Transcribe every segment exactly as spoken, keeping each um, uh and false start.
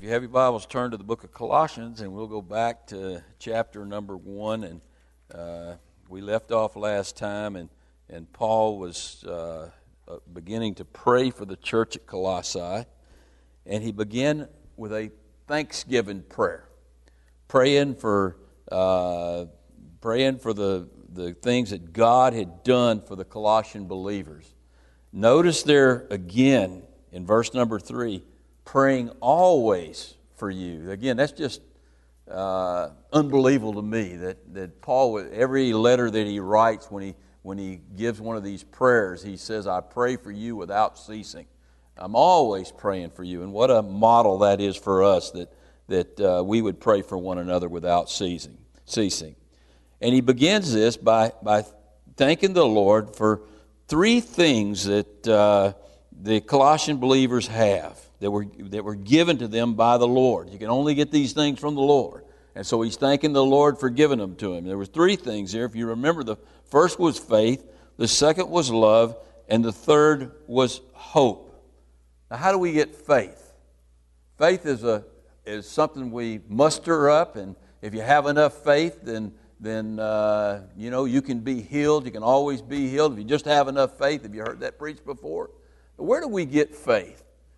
If you have your Bibles, turn to the book of Colossians, and we'll go back to chapter number one. And uh, we left off last time, and, and Paul was uh, beginning to pray for the church at Colossae. And he began with a thanksgiving prayer, praying for uh, praying for the, the things that God had done for the Colossian believers. Notice there again in verse number three, praying always for you. Again, that's just uh, unbelievable to me that, that Paul, every letter that he writes, when he when he gives one of these prayers, he says, I pray for you without ceasing. I'm always praying for you. And what a model that is for us, that, that uh, we would pray for one another without ceasing. ceasing. And he begins this by, by thanking the Lord for three things that uh, the Colossian believers have that were that were given to them by the Lord. You can only get these things from the Lord. And so he's thanking the Lord for giving them to him. There were three things here. If you remember, the first was faith, the second was love, and the third was hope. Now, how do we get faith? Faith is a is something we muster up, and if you have enough faith, then then uh, you know you can be healed. You can always be healed if you just have enough faith. Have you heard that preached before? But where do we get faith?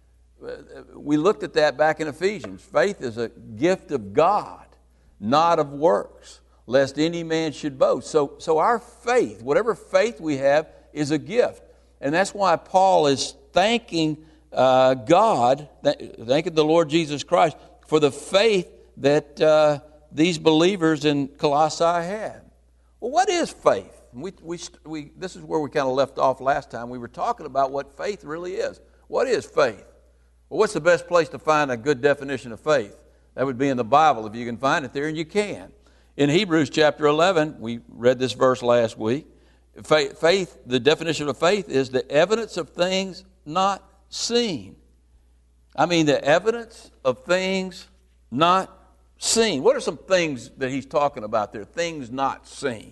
We looked at that back in Ephesians. Faith is a gift of God, not of works, lest any man should boast. So, so our faith, whatever faith we have, is a gift. And that's why Paul is thanking uh, God, th- thanking the Lord Jesus Christ for the faith that uh, these believers in Colossae had. Well, what is faith? We, we, we, this is where we kind of left off last time. We were talking about what faith really is. What is faith? Well, what's the best place to find a good definition of faith? That would be in the Bible, if you can find it there, and you can. In Hebrews chapter eleven, we read this verse last week. Faith, faith, the definition of faith is the evidence of things not seen. I mean, the evidence of things not seen. What are some things that he's talking about there? Things not seen.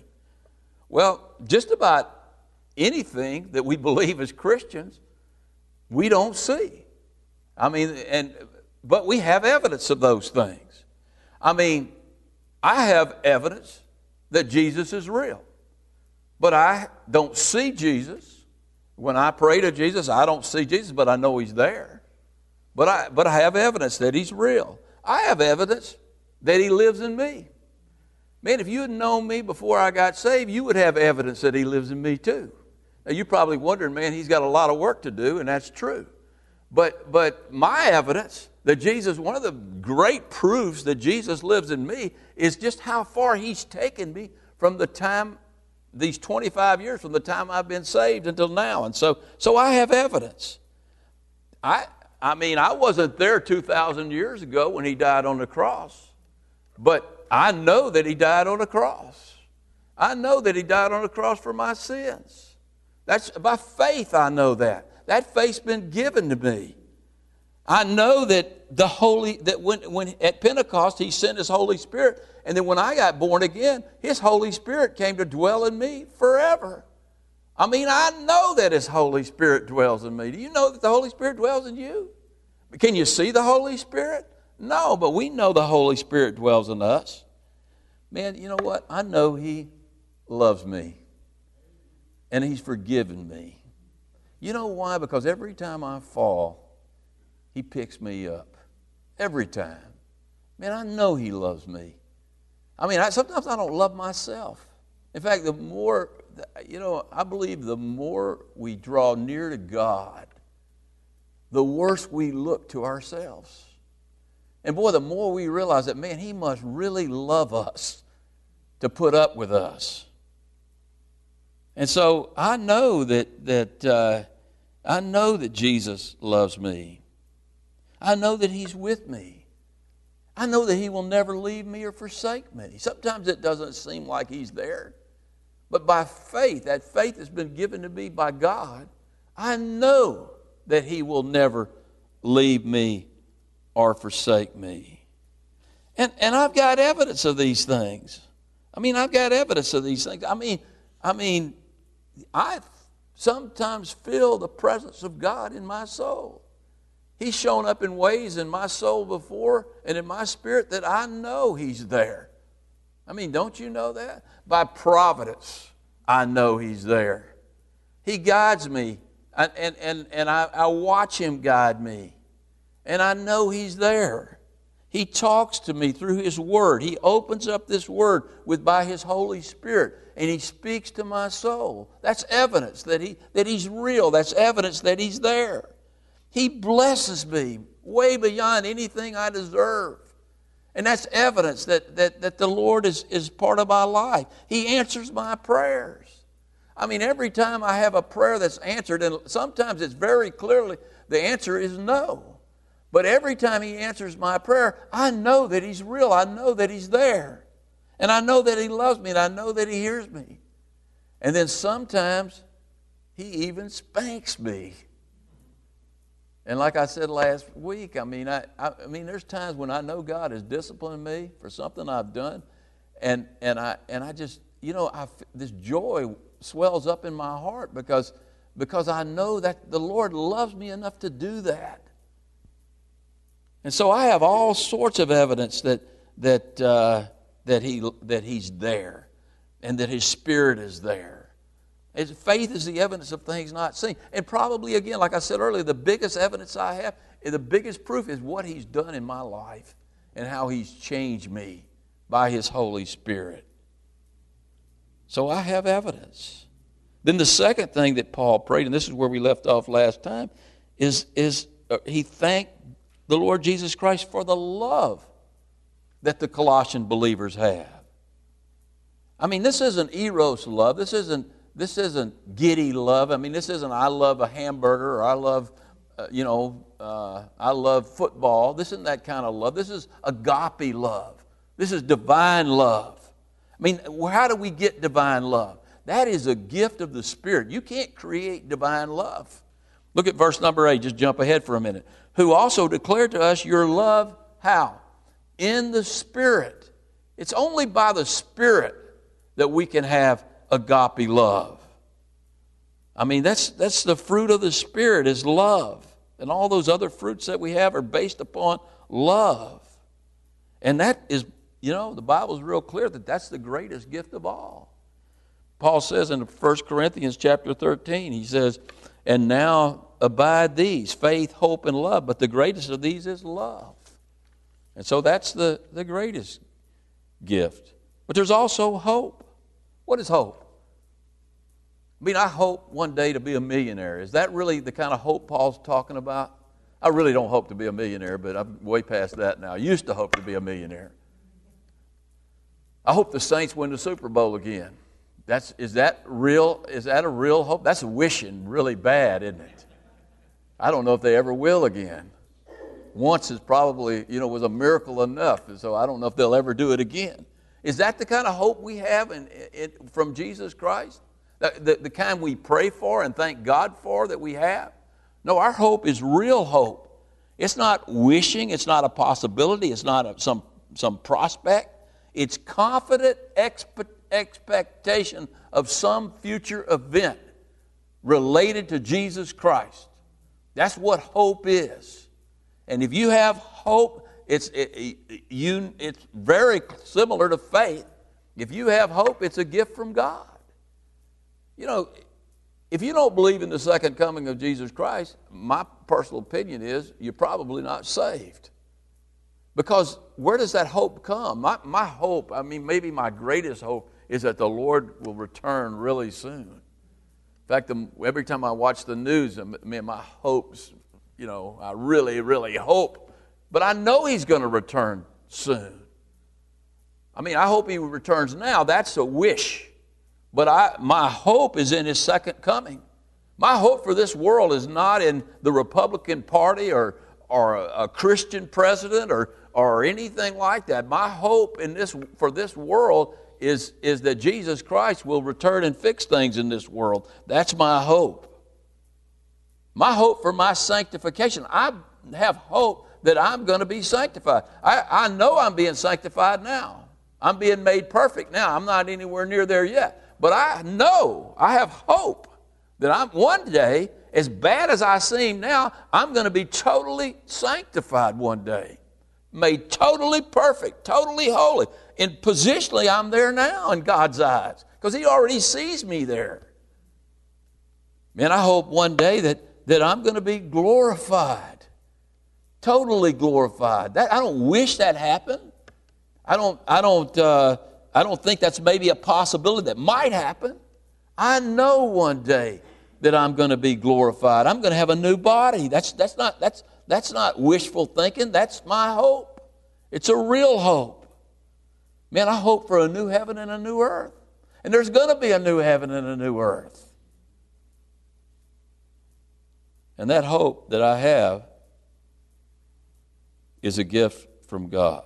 Well, just about anything that we believe as Christians, we don't see. I mean, and but we have evidence of those things. I mean, I have evidence that Jesus is real. But I don't see Jesus. When I pray to Jesus, I don't see Jesus, but I know He's there. But I but I have evidence that He's real. I have evidence that He lives in me. Man, if you had known me before I got saved, you would have evidence that He lives in me too. Now, you're probably wondering, man, he's got a lot of work to do, and that's true. But but my evidence that Jesus, one of the great proofs that Jesus lives in me is just how far He's taken me from the time, these twenty-five years, from the time I've been saved until now. And so so I have evidence. I I mean, I wasn't there two thousand years ago when He died on the cross, but I know that He died on the cross. I know that He died on the cross for my sins. That's by faith I know that. That faith's been given to me. I know that the Holy, that when, when at Pentecost He sent His Holy Spirit, and then when I got born again, His Holy Spirit came to dwell in me forever. I mean, I know that His Holy Spirit dwells in me. Do you know that the Holy Spirit dwells in you? Can you see the Holy Spirit? No, but we know the Holy Spirit dwells in us. Man, you know what? I know He loves me, and He's forgiven me. You know why? Because every time I fall, He picks me up. Every time. Man, I know He loves me. I mean, I, sometimes I don't love myself. In fact, the more, you know, I believe the more we draw near to God, the worse we look to ourselves. And boy, the more we realize that, man, He must really love us to put up with us. And so I know that that uh, I know that Jesus loves me. I know that He's with me. I know that He will never leave me or forsake me. Sometimes it doesn't seem like He's there. But by faith, that faith has been given to me by God, I know that He will never leave me or forsake me. And, and I've got evidence of these things. I mean, I've got evidence of these things. I mean, I mean, I sometimes feel the presence of God in my soul. He's shown up in ways in my soul before and in my spirit that I know He's there. I mean, don't you know that? By providence, I know He's there. He guides me, and, and, and, and I, I watch Him guide me, and I know He's there. He talks to me through His Word. He opens up this Word with by His Holy Spirit, and He speaks to my soul. That's evidence that, he, that He's real. That's evidence that He's there. He blesses me way beyond anything I deserve. And that's evidence that, that, that the Lord is, is part of my life. He answers my prayers. I mean, every time I have a prayer that's answered, and sometimes it's very clearly, the answer is no. But every time He answers my prayer, I know that He's real. I know that He's there. And I know that He loves me, and I know that He hears me. And then sometimes He even spanks me. And like I said last week, I mean, I, I, I mean, there's times when I know God has disciplined me for something I've done, and and I and I just, you know, I, this joy swells up in my heart because because I know that the Lord loves me enough to do that. And so I have all sorts of evidence that that uh, that he that He's there, and that His Spirit is there. His faith is the evidence of things not seen. And probably, again, like I said earlier, the biggest evidence I have, the biggest proof is what He's done in my life and how He's changed me by His Holy Spirit. So I have evidence. Then the second thing that Paul prayed, and this is where we left off last time, is, is uh, he thanked the Lord Jesus Christ for the love that the Colossian believers have. I mean, this isn't eros love. This isn't This isn't giddy love. I mean, this isn't I love a hamburger or I love, uh, you know, uh, I love football. This isn't that kind of love. This is agape love. This is divine love. I mean, how do we get divine love? That is a gift of the Spirit. You can't create divine love. Look at verse number eight. Just jump ahead for a minute. Who also declared to us your love, how? In the Spirit. It's only by the Spirit that we can have agape love. I mean, that's that's the fruit of the Spirit is love. And all those other fruits that we have are based upon love. And that is, you know, the Bible is real clear that that's the greatest gift of all. Paul says in First Corinthians chapter thirteen, he says, and now abide these, faith, hope, and love. But the greatest of these is love. And so that's the, the greatest gift. But there's also hope. What is hope? I mean, I hope one day to be a millionaire. Is that really the kind of hope Paul's talking about? I really don't hope to be a millionaire, but I'm way past that now. I used to hope to be a millionaire. I hope the Saints win the Super Bowl again. That's, is that real? Is that a real hope? That's wishing really bad, isn't it? I don't know if they ever will again. Once is probably, you know, was a miracle enough, and so I don't know if they'll ever do it again. Is that the kind of hope we have in, in, from Jesus Christ? The, the, the kind we pray for and thank God for that we have? No, our hope is real hope. It's not wishing. It's not a possibility. It's not a, some, some prospect. It's confident expe- expectation of some future event related to Jesus Christ. That's what hope is. And if you have hope, It's it, it, you. It's very similar to faith. If you have hope, it's a gift from God. You know, if you don't believe in the second coming of Jesus Christ, my personal opinion is you're probably not saved. Because where does that hope come? My, my hope, I mean, maybe my greatest hope is that the Lord will return really soon. In fact, every time I watch the news, I mean, my hopes, you know, I really, really hope. But I know He's going to return soon. I mean, I hope He returns now. That's a wish. But I, my hope is in His second coming. My hope for this world is not in the Republican Party or, or a, a Christian president or, or anything like that. My hope in this for this world is, is that Jesus Christ will return and fix things in this world. That's my hope. My hope for my sanctification. I have hope that I'm going to be sanctified. I, I know I'm being sanctified now. I'm being made perfect now. I'm not anywhere near there yet. But I know, I have hope that I'm one day, as bad as I seem now, I'm going to be totally sanctified one day. Made totally perfect, totally holy. And positionally, I'm there now in God's eyes because He already sees me there. Man, I hope one day that, that I'm going to be glorified, totally glorified. That, I don't wish that happened. I don't, I, don't, uh, I don't think that's maybe a possibility that might happen. I know one day that I'm going to be glorified. I'm going to have a new body. That's, that's, not, that's, that's not wishful thinking. That's my hope. It's a real hope. Man, I hope for a new heaven and a new earth. And there's going to be a new heaven and a new earth. And that hope that I have is a gift from God.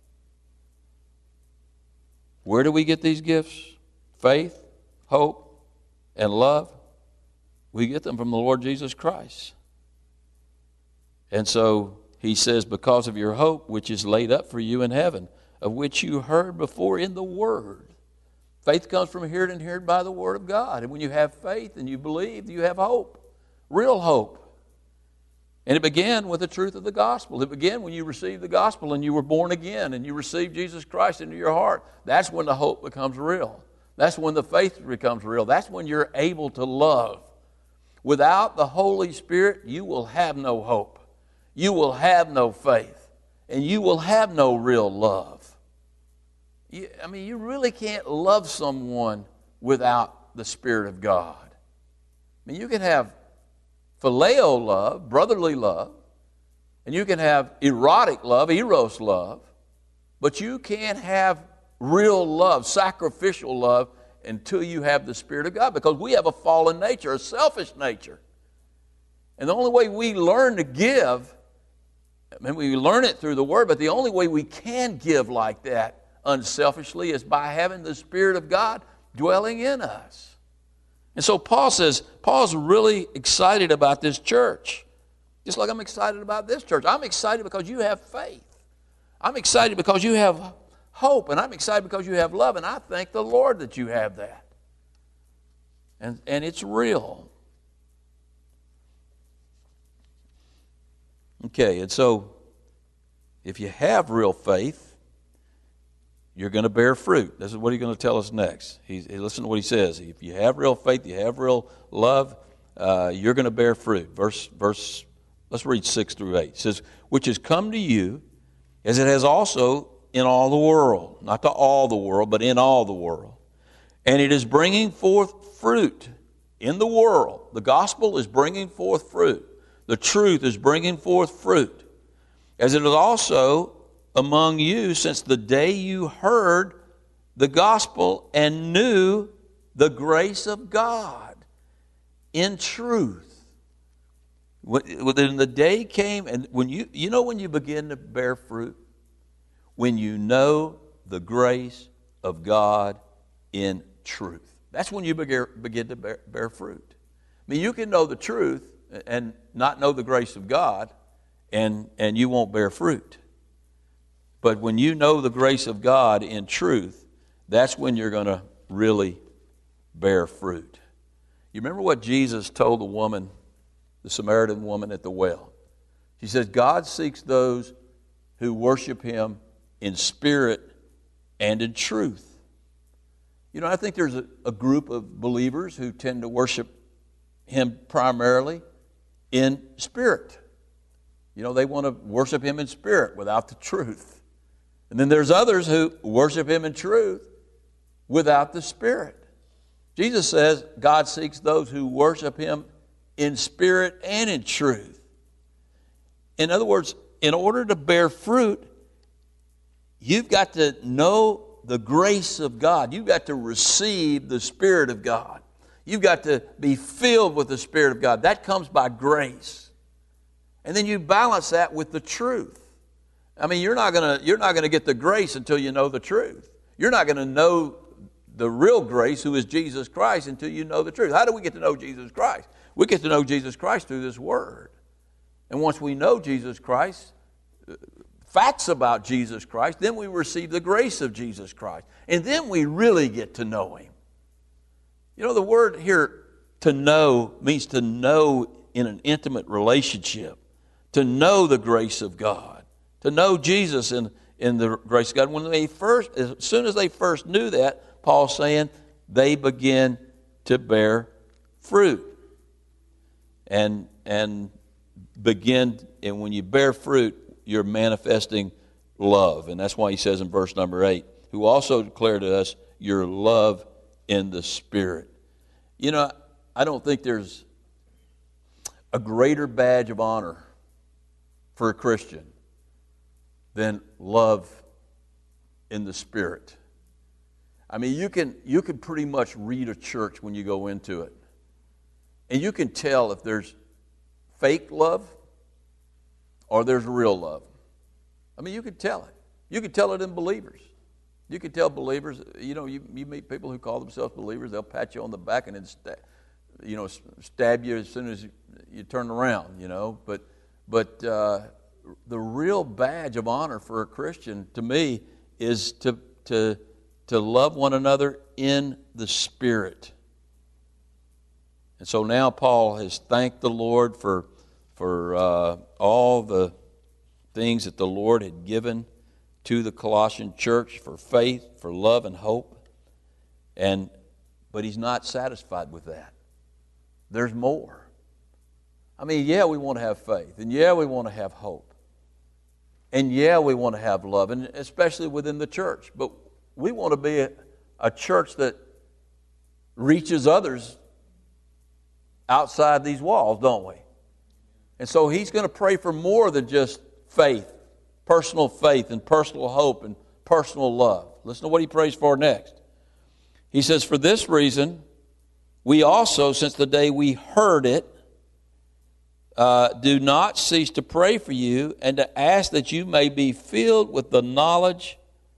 Where do we get these gifts? Faith, hope, and love. We get them from the Lord Jesus Christ. And so He says, because of your hope, which is laid up for you in heaven, of which you heard before in the Word. Faith comes from hearing and hearing by the Word of God. And when you have faith and you believe, you have hope. Real hope. And it began with the truth of the gospel. It began when you received the gospel and you were born again and you received Jesus Christ into your heart. That's when the hope becomes real. That's when the faith becomes real. That's when you're able to love. Without the Holy Spirit, you will have no hope. You will have no faith. And you will have no real love. You, I mean, you really can't love someone without the Spirit of God. I mean, you can have phileo love, brotherly love, and you can have erotic love, eros love, but you can't have real love, sacrificial love, until you have the Spirit of God, because we have a fallen nature, a selfish nature. And the only way we learn to give, I mean, we learn it through the Word, but the only way we can give like that unselfishly is by having the Spirit of God dwelling in us. And so Paul says, Paul's really excited about this church. Just like I'm excited about this church. I'm excited because you have faith. I'm excited because you have hope. And I'm excited because you have love. And I thank the Lord that you have that. And, and it's real. Okay, and so if you have real faith, you're going to bear fruit. This is what he's going to tell us next. He's, listen to what he says. If you have real faith, you have real love, uh, you're going to bear fruit. Verse, verse, let's read six through eight. It says, which has come to you as it has also in all the world. Not to all the world, but in all the world. And it is bringing forth fruit in the world. The gospel is bringing forth fruit. The truth is bringing forth fruit. As it is also among you since the day you heard the gospel and knew the grace of God in truth. When the day came, and when you, you know when you begin to bear fruit? When you know the grace of God in truth. That's when you begin to bear, bear fruit. I mean, you can know the truth and not know the grace of God, and, and you won't bear fruit. But when you know the grace of God in truth, that's when you're going to really bear fruit. You remember what Jesus told the woman, the Samaritan woman at the well? She says, God seeks those who worship Him in spirit and in truth. You know, I think there's a, a group of believers who tend to worship Him primarily in spirit. You know, they want to worship Him in spirit without the truth. And then there's others who worship Him in truth without the Spirit. Jesus says God seeks those who worship Him in spirit and in truth. In other words, in order to bear fruit, you've got to know the grace of God. You've got to receive the Spirit of God. You've got to be filled with the Spirit of God. That comes by grace. And then you balance that with the truth. I mean, you're not gonna you're not gonna get the grace until you know the truth. You're not gonna know the real grace, who is Jesus Christ, until you know the truth. How do we get to know Jesus Christ? We get to know Jesus Christ through this Word. And once we know Jesus Christ, facts about Jesus Christ, then we receive the grace of Jesus Christ. And then we really get to know Him. You know, the word here, To know means to know in an intimate relationship, to know the grace of God, to know Jesus in, in the grace of God. When they first, as soon as they first knew that, Paul's saying they begin to bear fruit. And and begin, and when you bear fruit, you're manifesting love. And that's why he says in verse number eight, who also declared to us your love in the Spirit. You know, I don't think there's a greater badge of honor for a Christian than love in the Spirit. I mean, you can you can pretty much read a church when you go into it. And you can tell if there's fake love or there's real love. I mean, you can tell it. You can tell it in believers. You can tell believers, you know, you, you meet people who call themselves believers, they'll pat you on the back and then stab, you know, stab you as soon as you, you turn around, you know. But, but uh, the real badge of honor for a Christian, to me, is to, to, to love one another in the Spirit. And so now Paul has thanked the Lord for, for uh, all the things that the Lord had given to the Colossian church, for faith, for love and hope. And but he's not satisfied with that. There's more. I mean, yeah, we want to have faith, and yeah, we want to have hope. And yeah, we want to have love, and especially within the church. But we want to be a, a church that reaches others outside these walls, don't we? And so he's going to pray for more than just faith, personal faith and personal hope and personal love. Listen to what he prays for next. He says, for this reason, we also, since the day we heard it, uh, do not cease to pray for you and to ask that you may be filled with the knowledge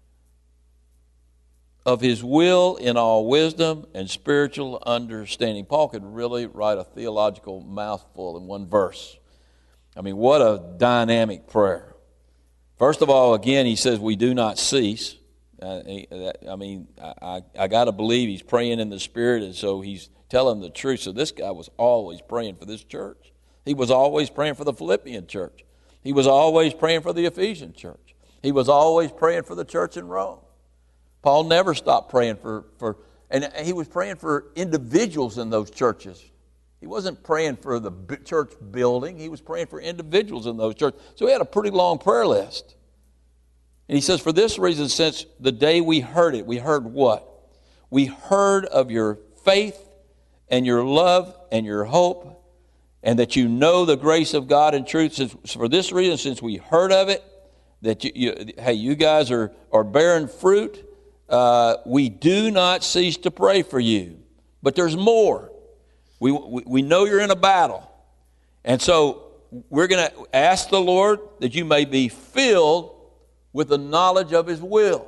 of his will in all wisdom and spiritual understanding. Paul could really write a theological mouthful in one verse. I mean, what a dynamic prayer. First of all, again, he says we do not cease. Uh, I mean, I, I, I got to believe he's praying in the Spirit, and so he's telling the truth. So this guy was always praying for this church. He was always praying for the Philippian church. He was always praying for the Ephesian church. He was always praying for the church in Rome. Paul never stopped praying for, for and he was praying for individuals in those churches. He wasn't praying for the church building. He was praying for individuals in those churches. So he had a pretty long prayer list. And he says, for this reason, since the day we heard it, we heard what? We heard of your faith and your love and your hope, and that you know the grace of God and truth. Since, for this reason, since we heard of it, that you, you, hey, you guys are, are bearing fruit, uh, we do not cease to pray for you. But there's more. We, we, we know you're in a battle. And so we're going to ask the Lord that you may be filled with the knowledge of his will.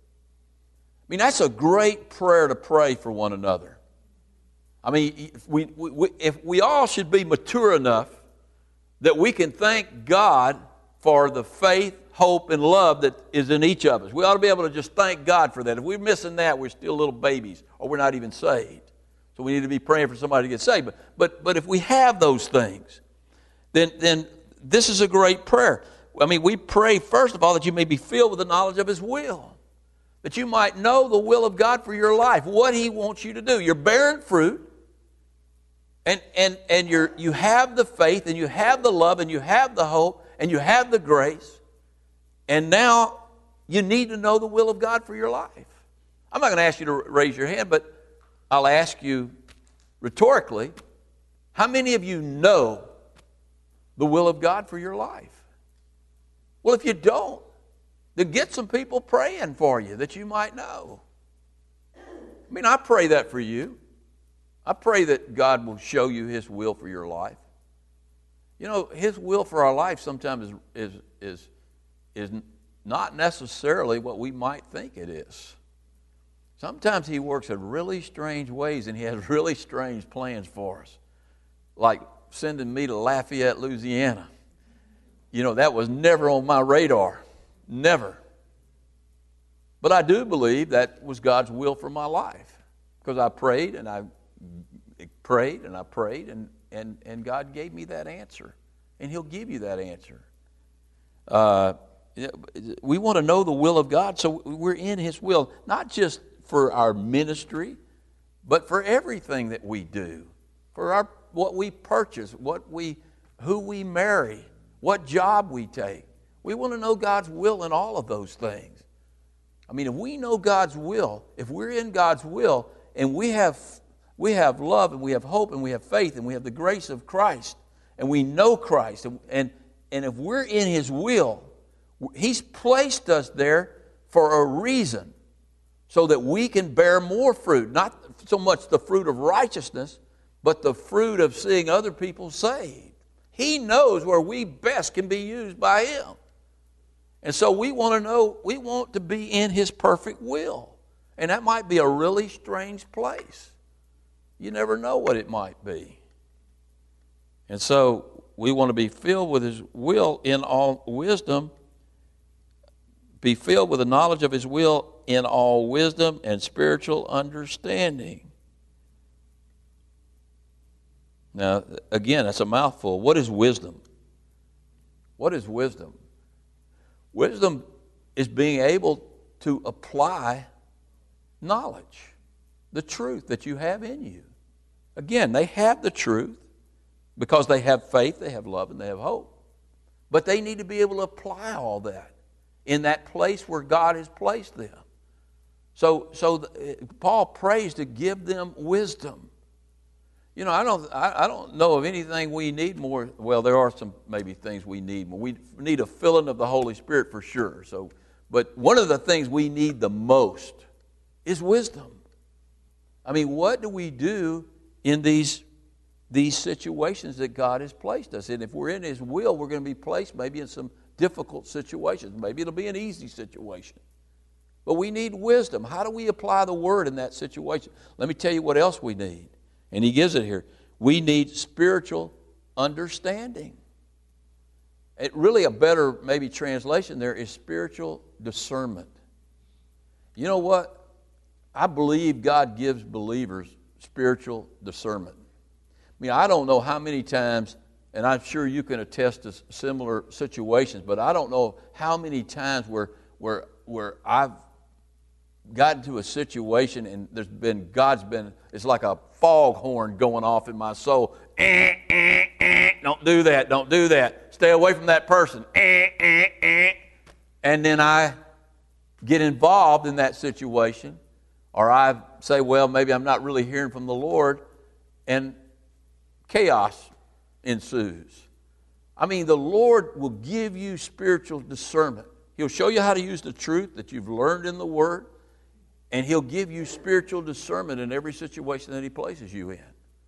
I mean, that's a great prayer to pray for one another. I mean, if we, we, if we all should be mature enough that we can thank God for the faith, hope, and love that is in each of us. We ought to be able to just thank God for that. If we're missing that, we're still little babies, or we're not even saved. So we need to be praying for somebody to get saved. But but, but if we have those things, then, then this is a great prayer. I mean, we pray, first of all, that you may be filled with the knowledge of his will. That you might know the will of God for your life, what he wants you to do. You're bearing fruit, and, and, and you're, you have the faith, and you have the love, and you have the hope, and you have the grace. And now you need to know the will of God for your life. I'm not going to ask you to raise your hand, but I'll ask you rhetorically, how many of you know the will of God for your life? Well, if you don't, then get some people praying for you that you might know. I mean, I pray that for you. I pray that God will show you his will for your life. You know, his will for our life sometimes is, is, is, is not necessarily what we might think it is. Sometimes he works in really strange ways, and he has really strange plans for us. Like sending me to Lafayette, Louisiana. You know, that was never on my radar. Never. But I do believe that was God's will for my life. Because I prayed and I prayed and I prayed, and, and, and God gave me that answer. And He'll give you that answer. Uh, we want to know the will of God, so we're in His will, not just for our ministry, but for everything that we do, for our what we purchase, what we, who we marry, what job we take. We want to know God's will in all of those things. I mean, if we know God's will, if we're in God's will, and we have we have love, and we have hope, and we have faith, and we have the grace of Christ, and we know Christ, and and, and if we're in His will, He's placed us there for a reason, so that we can bear more fruit, not so much the fruit of righteousness, but the fruit of seeing other people saved. He knows where we best can be used by Him. And so we want to know, we want to be in His perfect will. And that might be a really strange place. You never know what it might be. And so we want to be filled with His will in all wisdom, be filled with the knowledge of His will in all wisdom and spiritual understanding. Now, again, that's a mouthful. What is wisdom? What is wisdom? Wisdom is being able to apply knowledge, the truth that you have in you. Again, they have the truth because they have faith, they have love, and they have hope. But they need to be able to apply all that in that place where God has placed them. So, so the, Paul prays to give them wisdom. You know, I don't, I, I don't know of anything we need more. Well, there are some maybe things we need more. We need a filling of the Holy Spirit for sure. So, but one of the things we need the most is wisdom. I mean, what do we do in these these situations that God has placed us in? If we're in His will, we're going to be placed maybe in some difficult situations. Maybe it'll be an easy situation. But we need wisdom. How do we apply the Word in that situation? Let me tell you what else we need. And he gives it here. We need spiritual understanding. It really a better maybe translation there is spiritual discernment. You know what? I believe God gives believers spiritual discernment. I mean, I don't know how many times, and I'm sure you can attest to similar situations, but I don't know how many times where where where I've gotten to a situation and there's been, God's been, it's like a foghorn going off in my soul. Eh, eh, eh. Don't do that, don't do that. Stay away from that person. Eh, eh, eh. And then I get involved in that situation, or I say, well, maybe I'm not really hearing from the Lord, and chaos ensues. I mean, the Lord will give you spiritual discernment. He'll show you how to use the truth that you've learned in the Word, and He'll give you spiritual discernment in every situation that He places you in.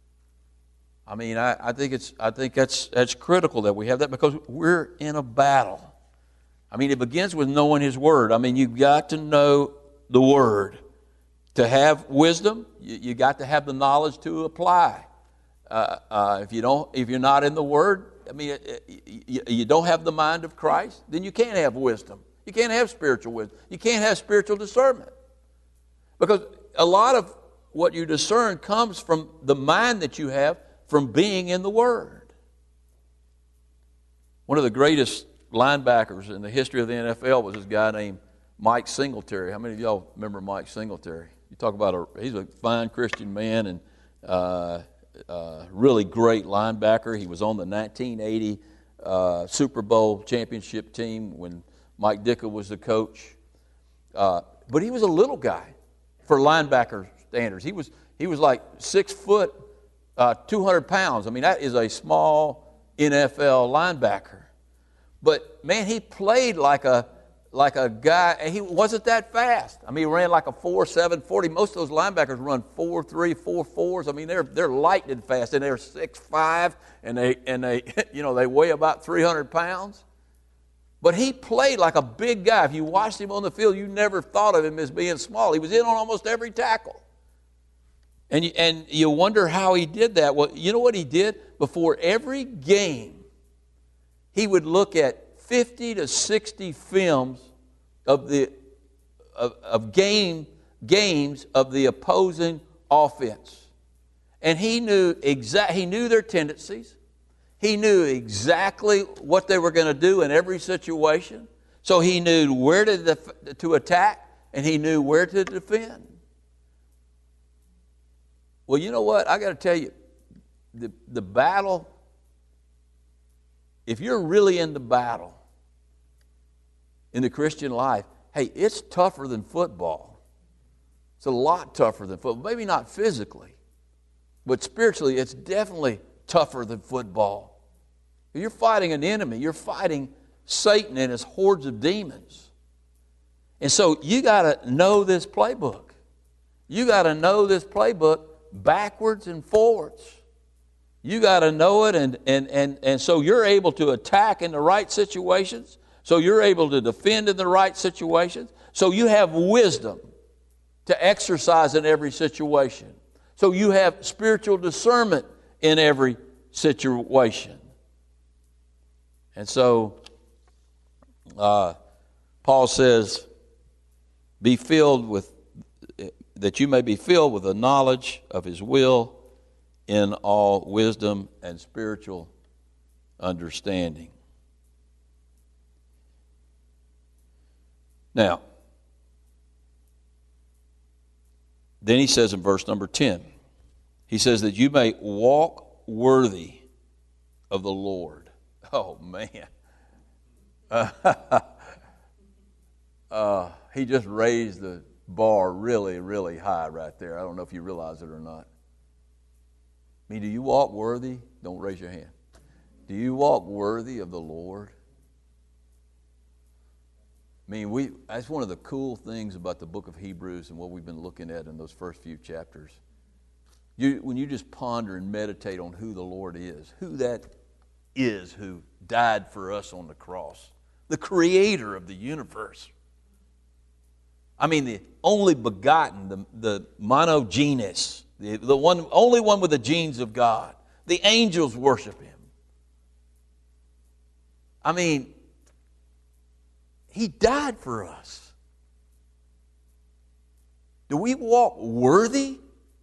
I mean, I, I think it's I think that's that's critical that we have that, because we're in a battle. I mean, it begins with knowing His Word. I mean, you've got to know the Word. To have wisdom, you, you got to have the knowledge to apply. Uh, uh, if you don't, if you're not in the Word, I mean, you, you don't have the mind of Christ, then you can't have wisdom. You can't have spiritual wisdom. You can't have spiritual discernment. Because a lot of what you discern comes from the mind that you have from being in the Word. One of the greatest linebackers in the history of the N F L was this guy named Mike Singletary. How many of y'all remember Mike Singletary? You talk about a, he's a fine Christian man and uh, uh, really great linebacker. He was on the nineteen eighty uh, Super Bowl championship team when Mike Ditka was the coach. Uh, but he was a little guy for linebacker standards. He was he was like six foot, uh, two hundred pounds. I mean, that is a small N F L linebacker. But man, he played like a like a guy, and he wasn't that fast. I mean, he ran like a four seven forty. Most of those linebackers run four three, four fours. I mean, they're they're lightning fast, and they're six five, and they and they you know they weigh about three hundred pounds. But he played like a big guy. If you watched him on the field, you never thought of him as being small. He was in on almost every tackle. And you, and you wonder how he did that. Well, you know what he did? Before every game, he would look at fifty to sixty films of the of, of game games of the opposing offense. And he knew exact. He knew their tendencies. He knew exactly what they were going to do in every situation. So he knew where to, def- to attack, and he knew where to defend. Well, you know what? I got to tell you, the, the battle, if you're really in the battle in the Christian life, hey, it's tougher than football. It's a lot tougher than football. Maybe not physically, but spiritually, it's definitely tougher than football. You're fighting an enemy. You're fighting Satan and his hordes of demons. And so you got to know this playbook. You got to know this playbook backwards and forwards. You got to know it, and, and, and, and so you're able to attack in the right situations. So you're able to defend in the right situations. So you have wisdom to exercise in every situation. So you have spiritual discernment in every situation. And so uh, Paul says, be filled with, that you may be filled with the knowledge of his will in all wisdom and spiritual understanding. Now, then he says in verse number ten, he says that you may walk worthy of the Lord. Oh, man. Uh, uh, he just raised the bar really, really high right there. I don't know if you realize it or not. I mean, do you walk worthy? Don't raise your hand. Do you walk worthy of the Lord? I mean, we that's one of the cool things about the book of Hebrews and what we've been looking at in those first few chapters. You, when you just ponder and meditate on who the Lord is, who that is who died for us on the cross, the creator of the universe. I mean, the only begotten, the, the monogenes, the, the one, only one with the genes of God. The angels worship him. I mean, he died for us. Do we walk worthy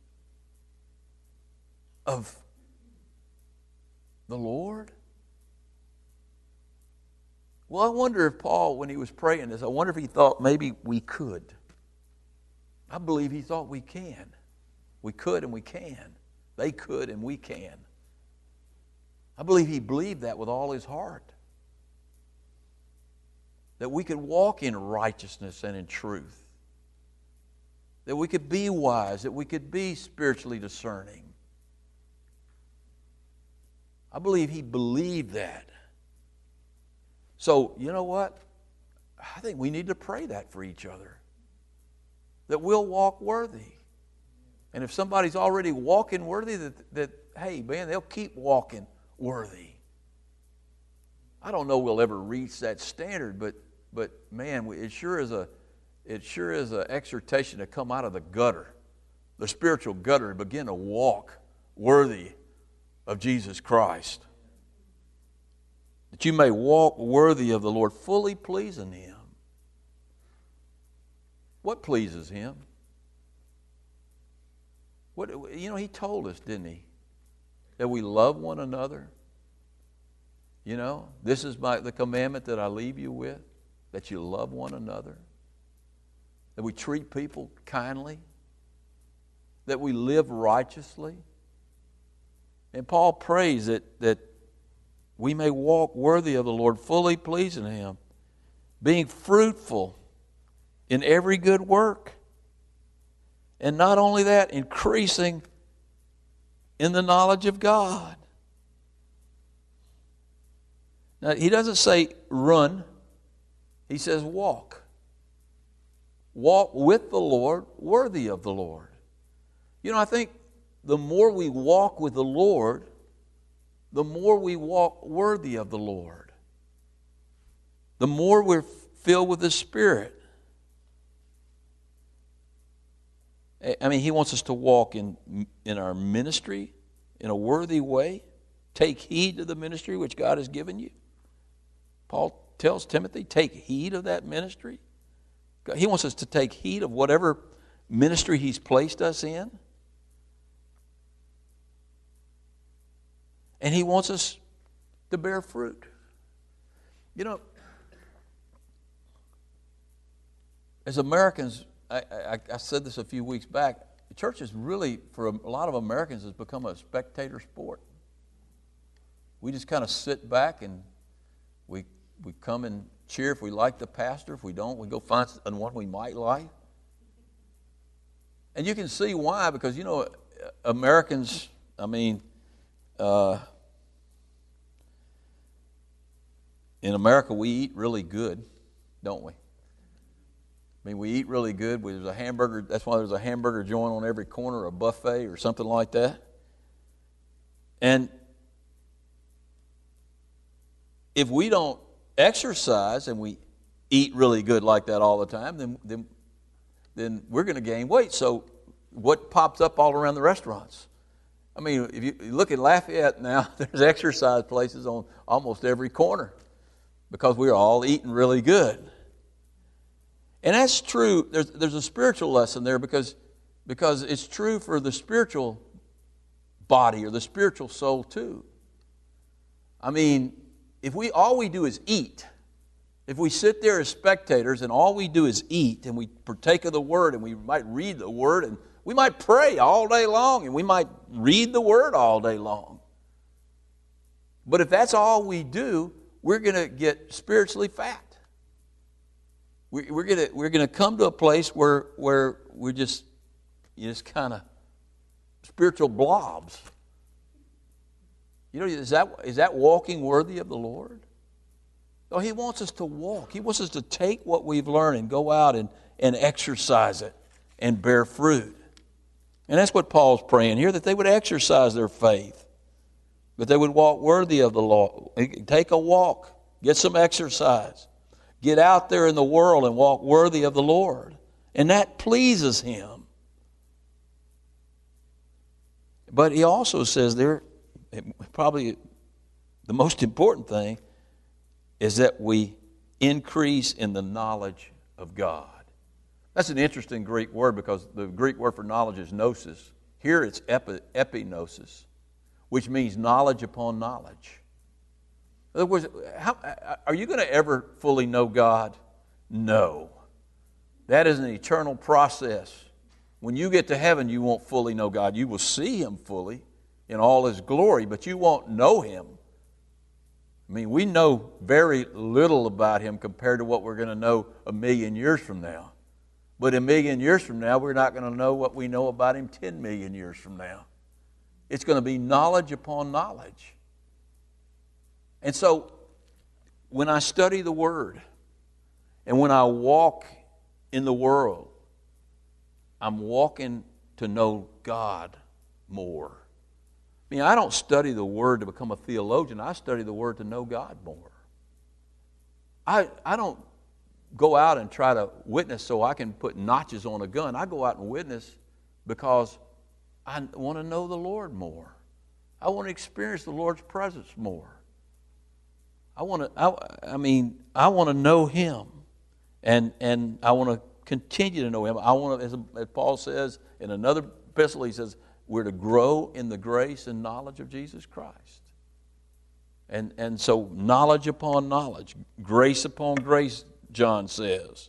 of the Lord? Well, I wonder if Paul, when he was praying this, I wonder if he thought maybe we could. I believe he thought we can. We could and we can. They could and we can. I believe he believed that with all his heart. That we could walk in righteousness and in truth. That we could be wise. That we could be spiritually discerning. I believe he believed that. So, you know what? I think we need to pray that for each other. That we'll walk worthy. And if somebody's already walking worthy, that, that hey, man, they'll keep walking worthy. I don't know we'll ever reach that standard, but but man, it sure is a it sure is an exhortation to come out of the gutter, the spiritual gutter, and begin to walk worthy of Jesus Christ. That you may walk worthy of the Lord, fully pleasing him. What pleases him? What, you know, he told us, didn't he? That we love one another. You know, this is my, the commandment that I leave you with, that you love one another. That we treat people kindly. That we live righteously. And Paul prays that, that we may walk worthy of the Lord, fully pleasing him, being fruitful in every good work. And not only that, increasing in the knowledge of God. Now, he doesn't say run. He says walk. Walk with the Lord, worthy of the Lord. You know, I think the more we walk with the Lord, the more we walk worthy of the Lord. The more we're filled with the Spirit. I mean, he wants us to walk in, in our ministry in a worthy way. Take heed to the ministry which God has given you. Paul tells Timothy, take heed of that ministry. He wants us to take heed of whatever ministry he's placed us in. And He wants us to bear fruit. You know, as Americans, I, I, I said this a few weeks back, the church is really, for a lot of Americans, has become a spectator sport. We just kind of sit back and we we come and cheer if we like the pastor. If we don't, we go find one we might like. And you can see why, because, you know, Americans, I mean, uh, in America we eat really good, don't we? I mean, we eat really good. There's a hamburger, that's why there's a hamburger joint on every corner, a buffet or something like that. And if we don't exercise and we eat really good like that all the time, then then, then we're going to gain weight. So what pops up all around the restaurants? I mean, if you look at Lafayette now, there's exercise places on almost every corner because we're all eating really good. And that's true. There's, there's a spiritual lesson there because, because it's true for the spiritual body or the spiritual soul too. I mean, if we all we do is eat, if we sit there as spectators and all we do is eat and we partake of the Word and we might read the Word and we might pray all day long and we might read the Word all day long. But if that's all we do, we're going to get spiritually fat. We, we're going to we're going to come to a place where where we're just you just kind of spiritual blobs. You know, is that is that walking worthy of the Lord? No, He wants us to walk. He wants us to take what we've learned and go out and, and exercise it and bear fruit. And that's what Paul's praying here, that they would exercise their faith, that they would walk worthy of the Lord. Take a walk, get some exercise. Get out there in the world and walk worthy of the Lord. And that pleases Him. But He also says there, probably the most important thing is that we increase in the knowledge of God. That's an interesting Greek word because the Greek word for knowledge is gnosis. Here it's epi, epignosis, which means knowledge upon knowledge. In other words, how, are you going to ever fully know God? No. That is an eternal process. When you get to heaven, you won't fully know God. You will see Him fully in all His glory, but you won't know Him. I mean, we know very little about Him compared to what we're going to know a million years from now. But a million years from now, we're not going to know what we know about Him ten million years from now. It's going to be knowledge upon knowledge. And so, when I study the Word, and when I walk in the world, I'm walking to know God more. I mean, I don't study the Word to become a theologian. I study the Word to know God more. I, I don't go out and try to witness so I can put notches on a gun. I go out and witness because I want to know the Lord more. I want to experience the Lord's presence more. I want to, I, I mean, I want to know Him, and and I want to continue to know Him. I want to, as, as Paul says in another epistle, he says, we're to grow in the grace and knowledge of Jesus Christ. And and so knowledge upon knowledge, grace upon grace, John says.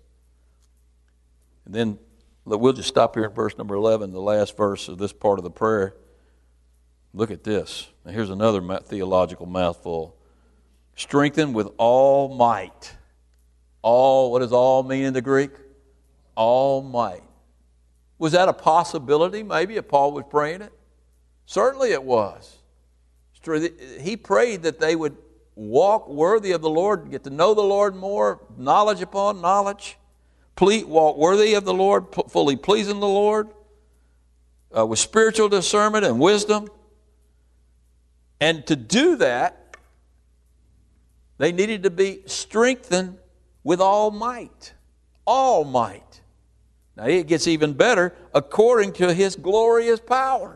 And then we'll just stop here at verse number eleven, the last verse of this part of the prayer. Look at this. Now here's another theological mouthful. Strengthened with all might. All, what does all mean in the Greek? All might. Was that a possibility maybe if Paul was praying it? Certainly it was. He prayed that they would walk worthy of the Lord, get to know the Lord more, knowledge upon knowledge, walk worthy of the Lord, fully pleasing the Lord, uh, with spiritual discernment and wisdom. And to do that, they needed to be strengthened with all might. All might. Now it gets even better, according to His glorious power.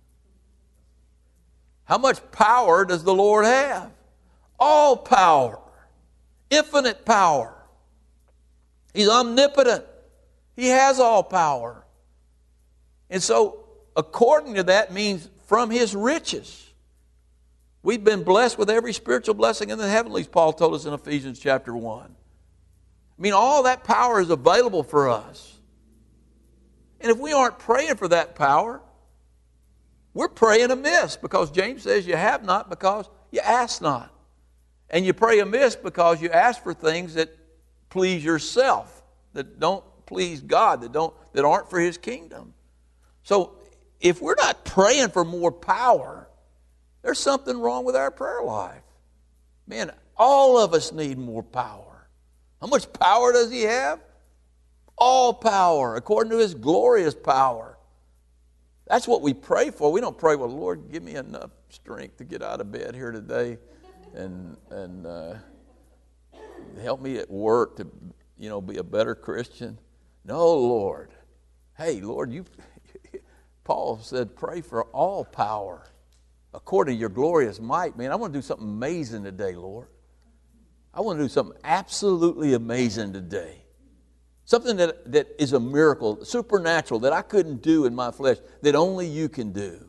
How much power does the Lord have? All power. Infinite power. He's omnipotent. He has all power. And so, according to that means from His riches. We've been blessed with every spiritual blessing in the heavenlies, Paul told us in Ephesians chapter one. I mean, all that power is available for us. And if we aren't praying for that power, we're praying amiss, because James says you have not because you ask not. And you pray amiss because you ask for things that please yourself, that don't please God, that don't that aren't for His kingdom. So if we're not praying for more power, there's something wrong with our prayer life. Man, all of us need more power. How much power does He have? All power, according to His glorious power. That's what we pray for. We don't pray, well, Lord, give me enough strength to get out of bed here today and and uh, help me at work to, you know, be a better Christian. No, Lord. Hey, Lord, you. Paul said, pray for all power according to your glorious might. Man, I want to do something amazing today, Lord. I want to do something absolutely amazing today. Something that, that is a miracle, supernatural, that I couldn't do in my flesh, that only you can do.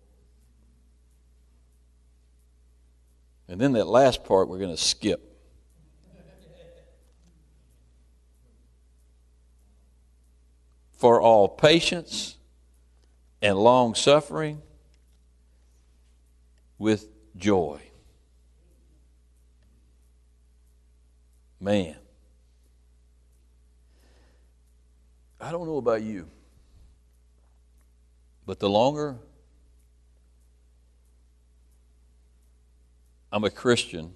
And then that last part we're going to skip. For all patience and long suffering with joy. Man. I don't know about you, but the longer I'm a Christian,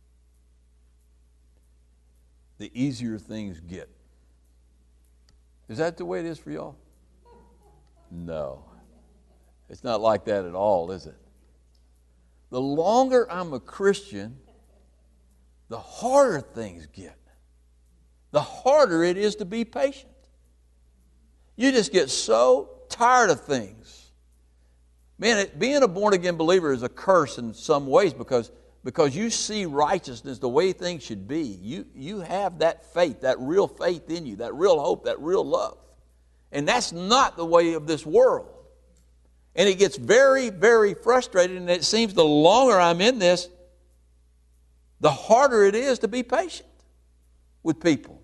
the easier things get. Is that the way it is for y'all? No. It's not like that at all, is it? The longer I'm a Christian, the harder things get. The harder it is to be patient. You just get so tired of things. Man, it, being a born-again believer is a curse in some ways because, because you see righteousness the way things should be. You, you have that faith, that real faith in you, that real hope, that real love. And that's not the way of this world. And it gets very, very frustrating, and it seems the longer I'm in this, the harder it is to be patient with people.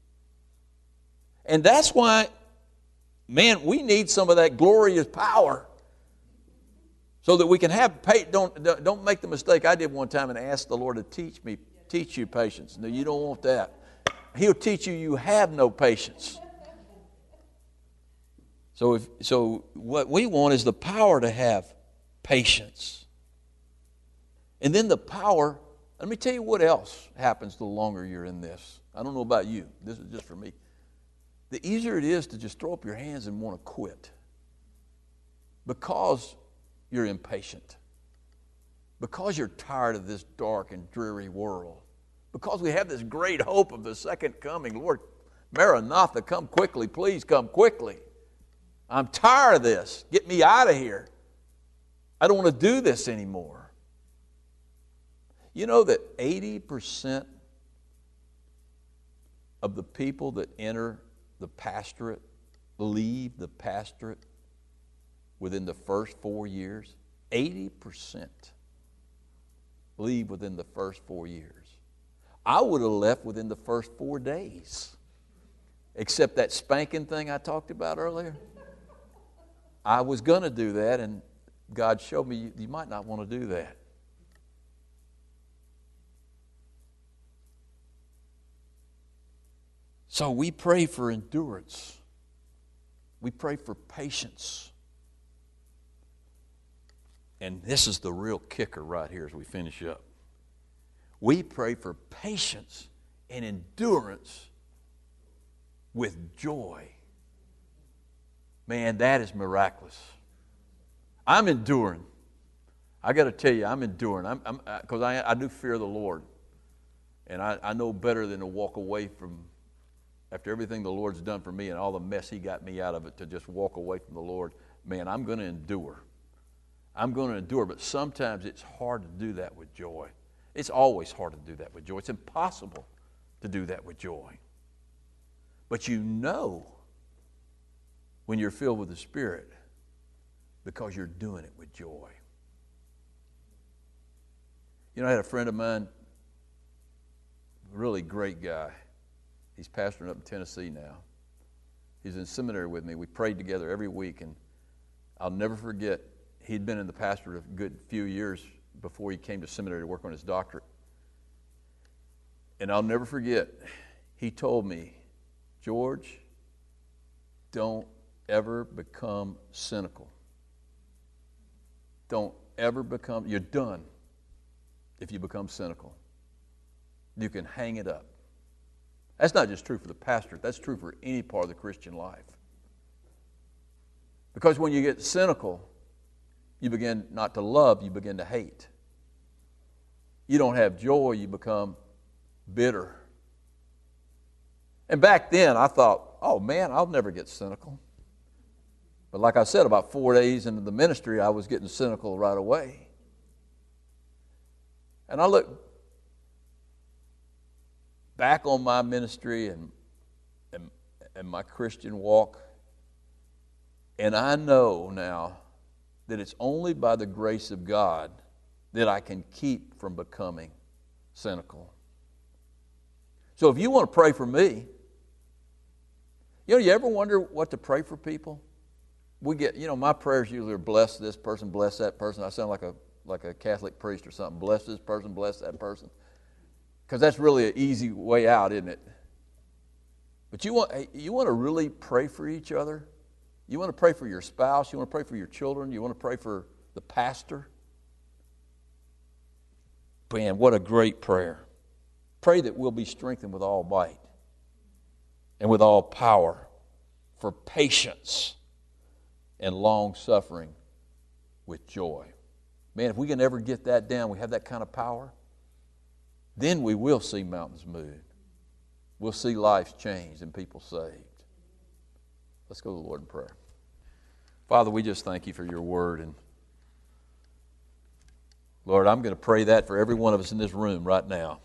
And that's why, man, we need some of that glorious power so that we can have, don't, don't make the mistake I did one time and ask the Lord to teach me, teach you patience. No, you don't want that. He'll teach you you have no patience. So, if, so what we want is the power to have patience. And then the power, let me tell you what else happens the longer you're in this. I don't know about you. This is just for me. The easier it is to just throw up your hands and want to quit because you're impatient, because you're tired of this dark and dreary world, because we have this great hope of the second coming. Lord, Maranatha, come quickly. Please come quickly. I'm tired of this. Get me out of here. I don't want to do this anymore. You know that eighty percent of the people that enter the pastorate leave the pastorate within the first four years? eighty percent leave within the first four years. I would have left within the first four days. Except that spanking thing I talked about earlier. I was going to do that, and God showed me you, you might not want to do that. So we pray for endurance. We pray for patience. And this is the real kicker right here as we finish up. We pray for patience and endurance with joy. Man, that is miraculous. I'm enduring. I got to tell you, I'm enduring. I'm because I, I do fear the Lord, and I, I know better than to walk away from after everything the Lord's done for me and all the mess He got me out of it, to just walk away from the Lord. Man, I'm going to endure. I'm going to endure, but sometimes it's hard to do that with joy. It's always hard to do that with joy. It's impossible to do that with joy. But you know when you're filled with the Spirit because you're doing it with joy. You know, I had a friend of mine, a really great guy. He's pastoring up in Tennessee now. He's in seminary with me. We prayed together every week, and I'll never forget, he'd been in the pastorate a good few years before he came to seminary to work on his doctorate. And I'll never forget, he told me, George, don't ever become cynical. Don't ever become, you're done if you become cynical. You can hang it up. That's not just true for the pastorate, that's true for any part of the Christian life. Because when you get cynical, you begin not to love, you begin to hate. You don't have joy, you become bitter. And back then, I thought, oh man, I'll never get cynical. But like I said, about four days into the ministry, I was getting cynical right away. And I look back on my ministry and, and, and my Christian walk, and I know now that it's only by the grace of God that I can keep from becoming cynical. So if you want to pray for me, you know, you ever wonder what to pray for people? We get, you know, my prayers usually are bless this person, bless that person. I sound like a like a Catholic priest or something. Bless this person, bless that person. Because that's really an easy way out, isn't it? But you want you want to really pray for each other? You want to pray for your spouse? You want to pray for your children? You want to pray for the pastor? Man, what a great prayer. Pray that we'll be strengthened with all might and with all power for patience and long suffering with joy. Man, if we can ever get that down, we have that kind of power, then we will see mountains move. We'll see lives changed and people saved. Let's go to the Lord in prayer. Father, we just thank you for your word. And Lord, I'm going to pray that for every one of us in this room right now.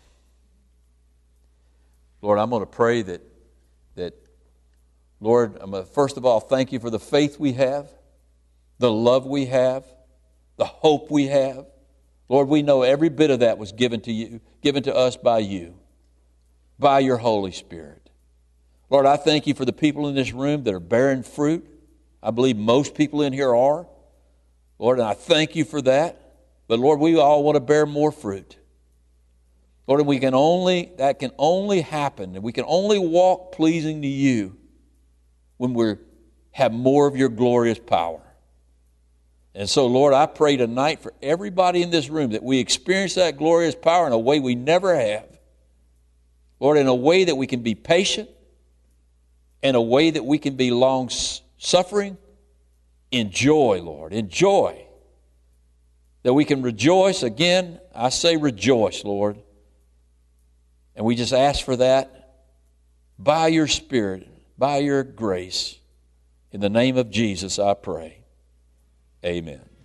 Lord, I'm going to pray that, that Lord, I'm going to first of all thank you for the faith we have, the love we have, the hope we have. Lord, we know every bit of that was given to you, given to us by you, by your Holy Spirit. Lord, I thank you for the people in this room that are bearing fruit. I believe most people in here are. Lord, and I thank you for that. But Lord, we all want to bear more fruit. Lord, and we can only, that can only happen, and we can only walk pleasing to you when we have more of your glorious power. And so, Lord, I pray tonight for everybody in this room that we experience that glorious power in a way we never have. Lord, in a way that we can be patient, in a way that we can be long-suffering, in joy, Lord, in joy. That we can rejoice. Again, I say rejoice, Lord. And we just ask for that by your Spirit, by your grace. In the name of Jesus, I pray. Amen.